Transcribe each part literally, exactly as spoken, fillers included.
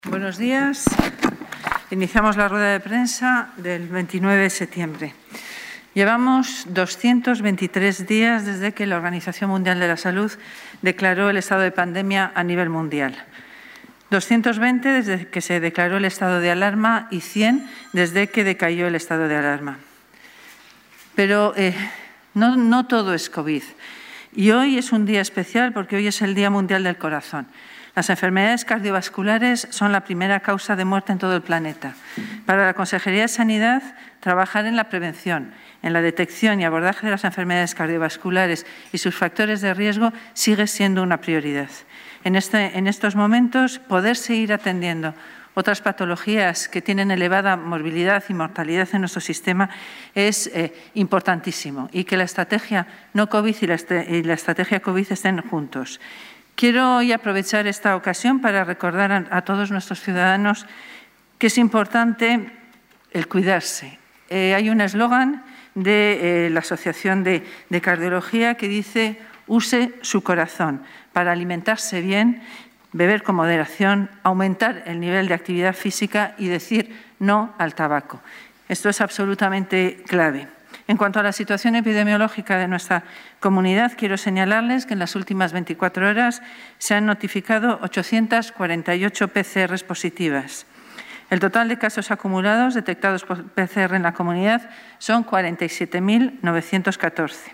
Buenos días. Iniciamos la rueda de prensa del veintinueve de septiembre. Llevamos doscientos veintitrés días desde que la Organización Mundial de la Salud declaró el estado de pandemia a nivel mundial. doscientos veinte desde que se declaró el estado de alarma y cien desde que decayó el estado de alarma. Pero eh, no, no todo es COVID. Y hoy es un día especial porque hoy es el Día Mundial del Corazón. Las enfermedades cardiovasculares son la primera causa de muerte en todo el planeta. Para la Consejería de Sanidad, trabajar en la prevención, en la detección y abordaje de las enfermedades cardiovasculares y sus factores de riesgo sigue siendo una prioridad. En, este, en estos momentos, poder seguir atendiendo otras patologías que tienen elevada morbilidad y mortalidad en nuestro sistema es eh, importantísimo, y que la estrategia no COVID y la, y la estrategia COVID estén juntos. Quiero hoy aprovechar esta ocasión para recordar a, a todos nuestros ciudadanos que es importante el cuidarse. Eh, hay un eslogan de eh, la Asociación de, de Cardiología que dice: use su corazón para alimentarse bien, beber con moderación, aumentar el nivel de actividad física y decir no al tabaco. Esto es absolutamente clave. En cuanto a la situación epidemiológica de nuestra comunidad, quiero señalarles que en las últimas veinticuatro horas se han notificado ochocientas cuarenta y ocho P C Rs positivas. El total de casos acumulados detectados por P C R en la comunidad son cuarenta y siete mil novecientos catorce.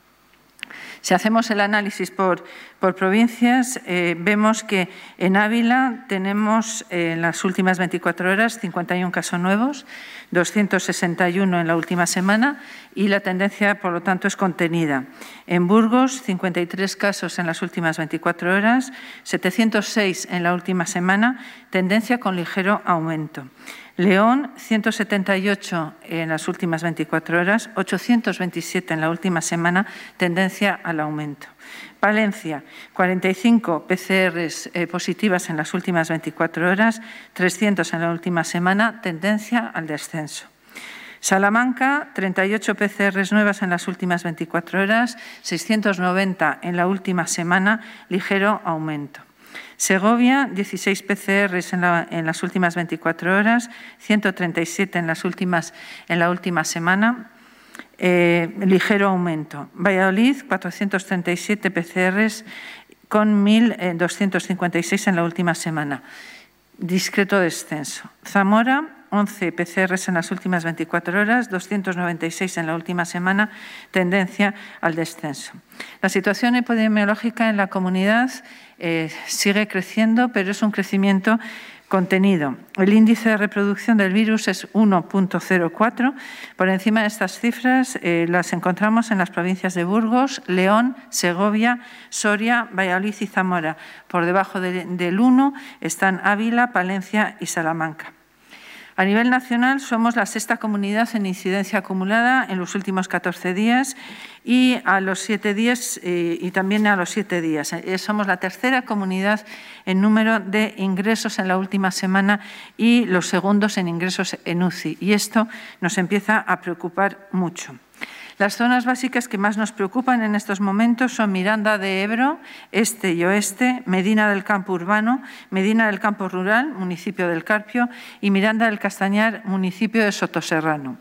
Si hacemos el análisis por, por provincias, eh, vemos que en Ávila tenemos eh, en las últimas veinticuatro horas cincuenta y un casos nuevos, doscientos sesenta y uno en la última semana, y la tendencia, por lo tanto, es contenida. En Burgos, cincuenta y tres casos en las últimas veinticuatro horas, setecientos seis en la última semana, tendencia con ligero aumento. León, ciento setenta y ocho en las últimas veinticuatro horas, ochocientos veintisiete en la última semana, tendencia al aumento. Palencia, cuarenta y cinco P C Rs eh, positivas en las últimas veinticuatro horas, trescientos en la última semana, tendencia al descenso. Salamanca, treinta y ocho P C Rs nuevas en las últimas veinticuatro horas, seiscientos noventa en la última semana, ligero aumento. Segovia, dieciséis P C Rs en, la, en las últimas veinticuatro horas, ciento treinta y siete en, las últimas, en la última semana, eh, ligero aumento. Valladolid, cuatrocientos treinta y siete P C Rs con mil doscientos cincuenta y seis en la última semana, discreto descenso. Zamora, once P C Rs en las últimas veinticuatro horas, doscientos noventa y seis en la última semana, tendencia al descenso. La situación epidemiológica en la comunidad eh, sigue creciendo, pero es un crecimiento contenido. El índice de reproducción del virus es uno punto cero cuatro. Por encima de estas cifras eh, las encontramos en las provincias de Burgos, León, Segovia, Soria, Valladolid y Zamora. Por debajo de, del uno están Ávila, Palencia y Salamanca. A nivel nacional, somos la sexta comunidad en incidencia acumulada en los últimos catorce días y a los siete días eh, y también a los siete días. Eh, somos la tercera comunidad en número de ingresos en la última semana y los segundos en ingresos en U C I. Y esto nos empieza a preocupar mucho. Las zonas básicas que más nos preocupan en estos momentos son Miranda de Ebro, este y oeste, Medina del Campo Urbano, Medina del Campo Rural, municipio del Carpio, y Miranda del Castañar, municipio de Sotoserrano.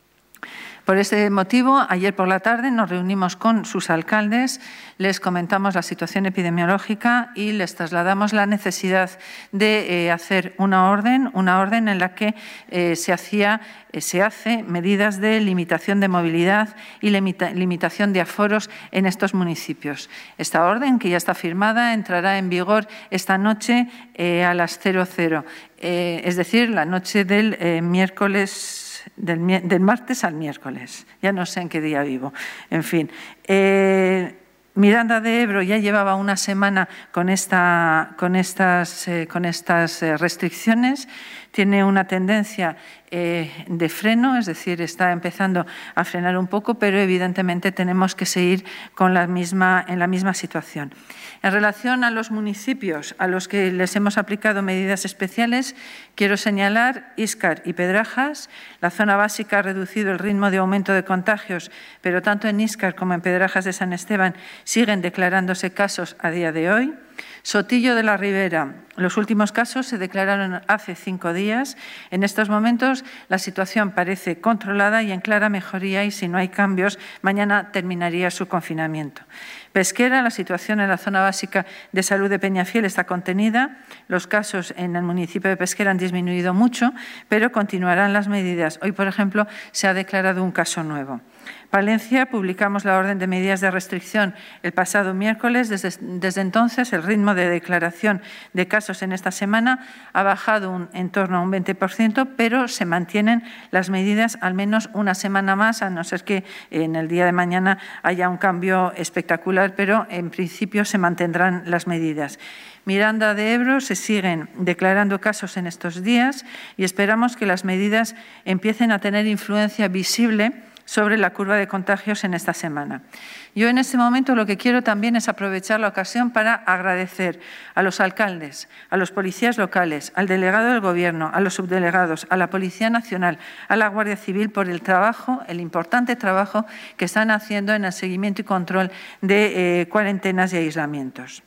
Por este motivo, ayer por la tarde nos reunimos con sus alcaldes, les comentamos la situación epidemiológica y les trasladamos la necesidad de eh, hacer una orden, una orden en la que eh, se, hacía, eh, se hace medidas de limitación de movilidad y limita, limitación de aforos en estos municipios. Esta orden, que ya está firmada, entrará en vigor esta noche eh, a las cero cero, eh, es decir, la noche del eh, miércoles. Del, del martes al miércoles, ya no sé en qué día vivo, en fin. Eh, Miranda de Ebro ya llevaba una semana con, esta, con estas, eh, con estas eh, restricciones, tiene una tendencia eh, de freno, es decir, está empezando a frenar un poco, pero evidentemente tenemos que seguir con la misma, en la misma situación. En relación a los municipios a los que les hemos aplicado medidas especiales, quiero señalar Íscar y Pedrajas. La zona básica ha reducido el ritmo de aumento de contagios, pero tanto en Íscar como en Pedrajas de San Esteban siguen declarándose casos a día de hoy. Sotillo de la Ribera. Los últimos casos se declararon hace cinco días. En estos momentos la situación parece controlada y en clara mejoría y si no hay cambios, mañana terminaría su confinamiento. Pesquera, la situación en la zona básica de salud de Peñafiel está contenida. Los casos en el municipio de Pesquera han disminuido mucho, pero continuarán las medidas. Hoy, por ejemplo, se ha declarado un caso nuevo. Palencia, publicamos la orden de medidas de restricción el pasado miércoles. Desde, desde entonces, el ritmo de declaración de casos en esta semana ha bajado un, en torno a un veinte por ciento, pero se mantienen las medidas al menos una semana más, a no ser que en el día de mañana haya un cambio espectacular, pero en principio se mantendrán las medidas. Miranda de Ebro, se siguen declarando casos en estos días y esperamos que las medidas empiecen a tener influencia visible sobre la curva de contagios en esta semana. Yo en este momento lo que quiero también es aprovechar la ocasión para agradecer a los alcaldes, a los policías locales, al delegado del Gobierno, a los subdelegados, a la Policía Nacional, a la Guardia Civil por el trabajo, el importante trabajo que están haciendo en el seguimiento y control de eh, cuarentenas y aislamientos.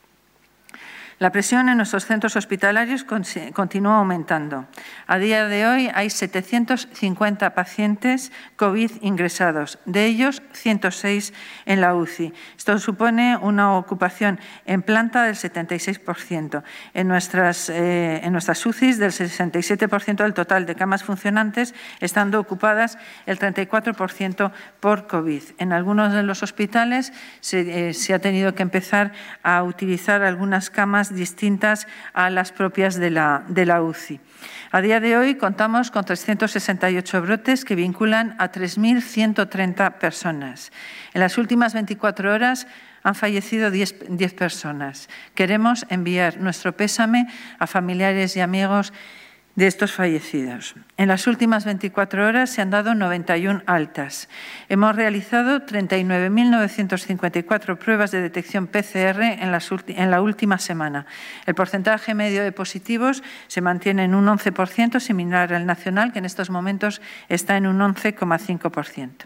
La presión en nuestros centros hospitalarios continúa aumentando. A día de hoy hay setecientos cincuenta pacientes COVID ingresados, de ellos ciento seis en la U C I. Esto supone una ocupación en planta del setenta y seis por ciento. En nuestras, eh, en nuestras U C Is, del sesenta y siete por ciento del total de camas funcionantes, estando ocupadas el treinta y cuatro por ciento por COVID. En algunos de los hospitales se, eh, se ha tenido que empezar a utilizar algunas camas distintas a las propias de la, de la U C I. A día de hoy contamos con trescientos sesenta y ocho brotes que vinculan a tres mil ciento treinta personas. En las últimas veinticuatro horas han fallecido diez, diez personas. Queremos enviar nuestro pésame a familiares y amigos de estos fallecidos. En las últimas veinticuatro horas se han dado noventa y una altas. Hemos realizado treinta y nueve mil novecientas cincuenta y cuatro pruebas de detección P C R en, las, en la última semana. El porcentaje medio de positivos se mantiene en un once por ciento, similar al nacional, que en estos momentos está en un once coma cinco por ciento.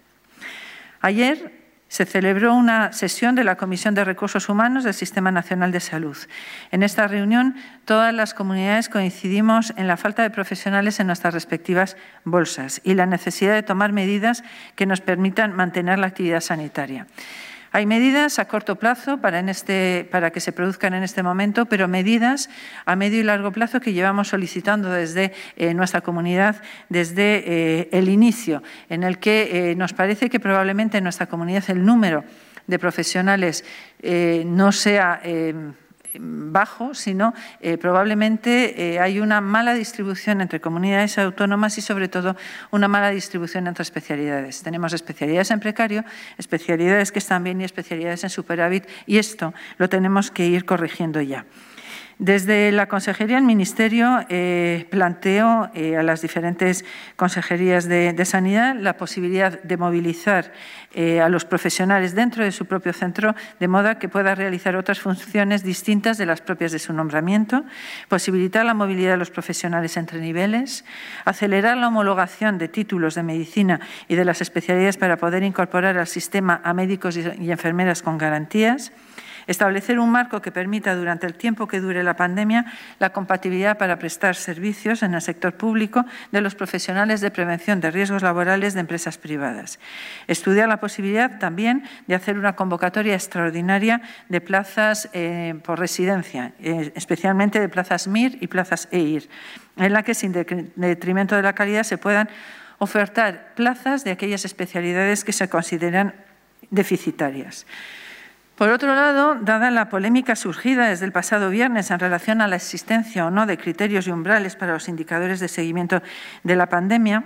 Ayer se celebró una sesión de la Comisión de Recursos Humanos del Sistema Nacional de Salud. En esta reunión, todas las comunidades coincidimos en la falta de profesionales en nuestras respectivas bolsas y la necesidad de tomar medidas que nos permitan mantener la actividad sanitaria. Hay medidas a corto plazo para, en este, para que se produzcan en este momento, pero medidas a medio y largo plazo que llevamos solicitando desde eh, nuestra comunidad desde eh, el inicio, en el que eh, nos parece que probablemente en nuestra comunidad el número de profesionales eh, no sea eh, bajo, sino eh, probablemente eh, hay una mala distribución entre comunidades autónomas y, sobre todo, una mala distribución entre especialidades. Tenemos especialidades en precario, especialidades que están bien y especialidades en superávit, y esto lo tenemos que ir corrigiendo ya. Desde la Consejería, el Ministerio eh, planteó eh, a las diferentes consejerías de, de Sanidad la posibilidad de movilizar eh, a los profesionales dentro de su propio centro, de modo que pueda realizar otras funciones distintas de las propias de su nombramiento, posibilitar la movilidad de los profesionales entre niveles, acelerar la homologación de títulos de medicina y de las especialidades para poder incorporar al sistema a médicos y, y enfermeras con garantías, establecer un marco que permita, durante el tiempo que dure la pandemia, la compatibilidad para prestar servicios en el sector público de los profesionales de prevención de riesgos laborales de empresas privadas. Estudiar la posibilidad también de hacer una convocatoria extraordinaria de plazas eh, por residencia, eh, especialmente de plazas M I R y plazas E I R, en la que, sin detrimento de la calidad, se puedan ofertar plazas de aquellas especialidades que se consideran deficitarias. Por otro lado, dada la polémica surgida desde el pasado viernes en relación a la existencia o no de criterios y umbrales para los indicadores de seguimiento de la pandemia,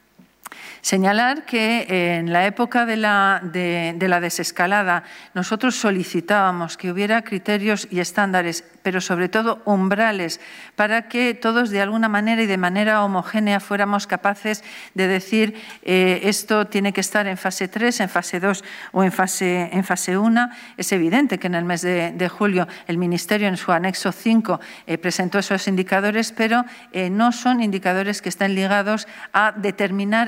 señalar que en la época de la, de, de la desescalada nosotros solicitábamos que hubiera criterios y estándares, pero sobre todo umbrales, para que todos de alguna manera y de manera homogénea fuéramos capaces de decir eh, esto tiene que estar en fase tres, en fase dos o en fase, en fase uno. Es evidente que en el mes de, de julio el Ministerio en su anexo cinco eh, presentó esos indicadores, pero eh, no son indicadores que estén ligados a determinar en qué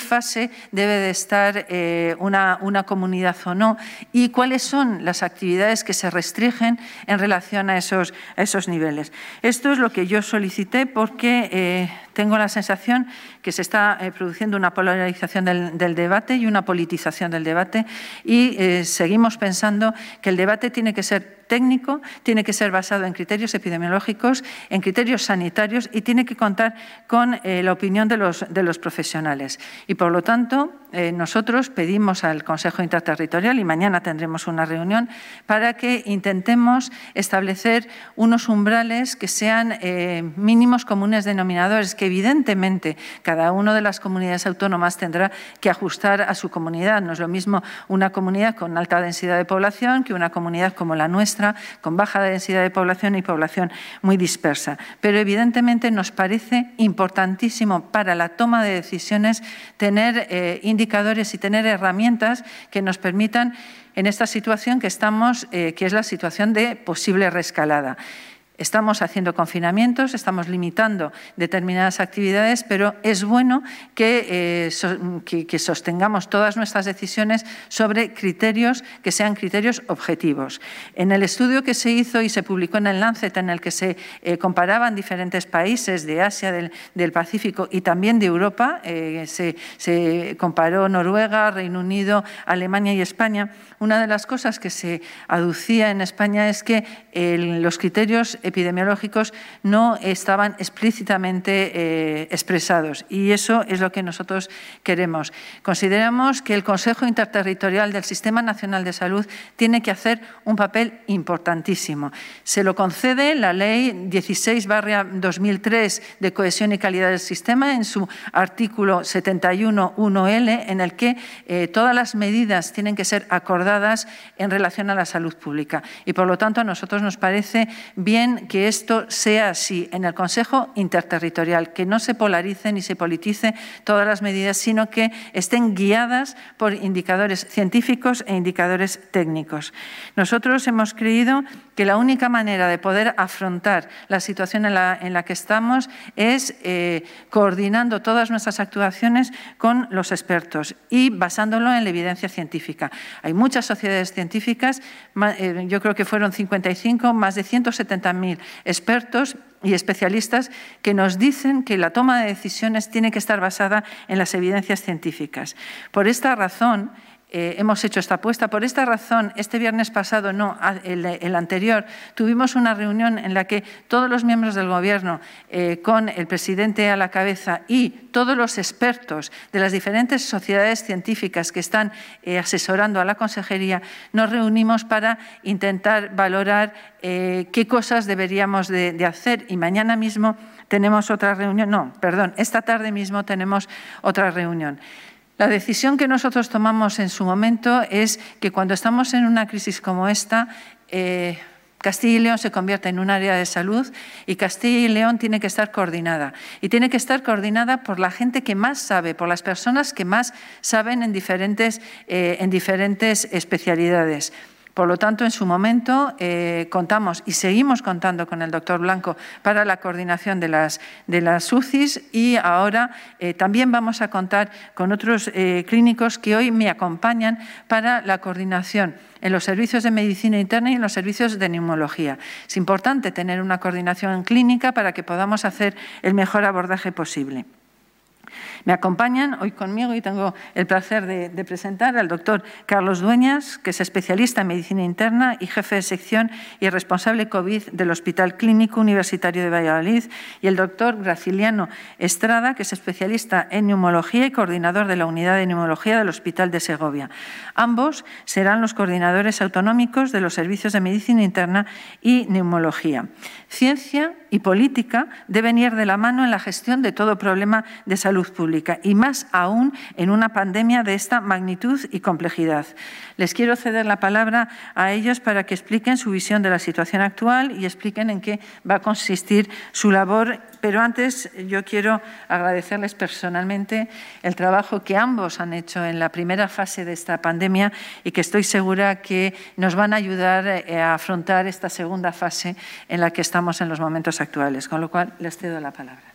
fase debe de estar eh, una, una comunidad o no y cuáles son las actividades que se restringen en relación a esos, a esos niveles. Esto es lo que yo solicité porque eh, tengo la sensación que se está eh, produciendo una polarización del, del debate y una politización del debate y eh, seguimos pensando que el debate tiene que ser técnico, tiene que ser basado en criterios epidemiológicos, en criterios sanitarios y tiene que contar con eh, la opinión de los, de los profesionales. Y, por lo tanto, eh, nosotros pedimos al Consejo Interterritorial, y mañana tendremos una reunión, para que intentemos establecer unos umbrales que sean eh, mínimos comunes denominadores, que evidentemente cada una de las comunidades autónomas tendrá que ajustar a su comunidad. No es lo mismo una comunidad con alta densidad de población que una comunidad como la nuestra, con baja densidad de población y población muy dispersa. Pero evidentemente nos parece importantísimo para la toma de decisiones tener eh, indicadores y tener herramientas que nos permitan en esta situación que estamos, eh, que es la situación de posible reescalada. Estamos haciendo confinamientos, estamos limitando determinadas actividades, pero es bueno que, eh, so, que, que sostengamos todas nuestras decisiones sobre criterios que sean criterios objetivos. En el estudio que se hizo y se publicó en el Lancet, en el que se eh, comparaban diferentes países de Asia, del, del Pacífico y también de Europa, eh, se, se comparó Noruega, Reino Unido, Alemania y España. Una de las cosas que se aducía en España es que eh, los criterios epidemiológicos no estaban explícitamente eh, expresados y eso es lo que nosotros queremos. Consideramos que el Consejo Interterritorial del Sistema Nacional de Salud tiene que hacer un papel importantísimo. Se lo concede la Ley dieciséis barra dos mil tres de Cohesión y Calidad del Sistema en su artículo setenta y uno punto uno ele, en el que eh, todas las medidas tienen que ser acordadas en relación a la salud pública. Y, por lo tanto, a nosotros nos parece bien que esto sea así en el Consejo Interterritorial, que no se polarice ni se politice todas las medidas, sino que estén guiadas por indicadores científicos e indicadores técnicos. Nosotros hemos creído que la única manera de poder afrontar la situación en la, en la que estamos es eh, coordinando todas nuestras actuaciones con los expertos y basándolo en la evidencia científica. Hay muchas sociedades científicas, eh, yo creo que fueron cincuenta y cinco, más de ciento setenta mil expertos y especialistas que nos dicen que la toma de decisiones tiene que estar basada en las evidencias científicas. Por esta razón, Eh, hemos hecho esta apuesta. Por esta razón, este viernes pasado, no, el, el anterior, tuvimos una reunión en la que todos los miembros del Gobierno, eh, con el presidente a la cabeza y todos los expertos de las diferentes sociedades científicas que están eh, asesorando a la Consejería, nos reunimos para intentar valorar eh, qué cosas deberíamos de, de hacer. Y mañana mismo tenemos otra reunión, no, perdón, esta tarde mismo tenemos otra reunión. La decisión que nosotros tomamos en su momento es que cuando estamos en una crisis como esta, eh, Castilla y León se convierte en un área de salud y Castilla y León tiene que estar coordinada. Y tiene que estar coordinada por la gente que más sabe, por las personas que más saben en diferentes, eh, en diferentes especialidades. Por lo tanto, en su momento eh, contamos y seguimos contando con el doctor Blanco para la coordinación de las, de las U C Is y ahora eh, también vamos a contar con otros eh, clínicos que hoy me acompañan para la coordinación en los servicios de medicina interna y en los servicios de neumología. Es importante tener una coordinación clínica para que podamos hacer el mejor abordaje posible. Me acompañan hoy conmigo y tengo el placer de, de presentar al doctor Carlos Dueñas, que es especialista en medicina interna y jefe de sección y responsable COVID del Hospital Clínico Universitario de Valladolid, y el doctor Graciliano Estrada, que es especialista en neumología y coordinador de la unidad de neumología del Hospital de Segovia. Ambos serán los coordinadores autonómicos de los servicios de medicina interna y neumología. Ciencia y política deben ir de la mano en la gestión de todo problema de salud pública y más aún en una pandemia de esta magnitud y complejidad. Les quiero ceder la palabra a ellos para que expliquen su visión de la situación actual y expliquen en qué va a consistir su labor. Pero antes yo quiero agradecerles personalmente el trabajo que ambos han hecho en la primera fase de esta pandemia y que estoy segura que nos van a ayudar a afrontar esta segunda fase en la que estamos en los momentos actuales. Con lo cual, les cedo la palabra.